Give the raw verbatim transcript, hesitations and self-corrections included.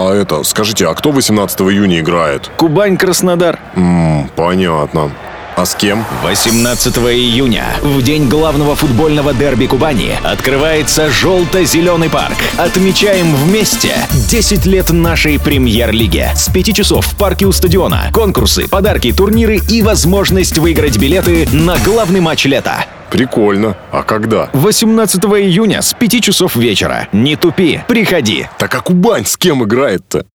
А это, скажите, а кто восемнадцатого июня играет? Кубань-Краснодар. Ммм, понятно. А с кем? восемнадцатого июня, в день главного футбольного дерби Кубани, открывается «Желто-зеленый парк». Отмечаем вместе десять лет нашей премьер-лиги. С пяти часов в парке у стадиона. Конкурсы, подарки, турниры и возможность выиграть билеты на главный матч лета. Прикольно. А когда? восемнадцатого июня с пяти часов вечера. Не тупи, приходи. Так а Кубань с кем играет-то?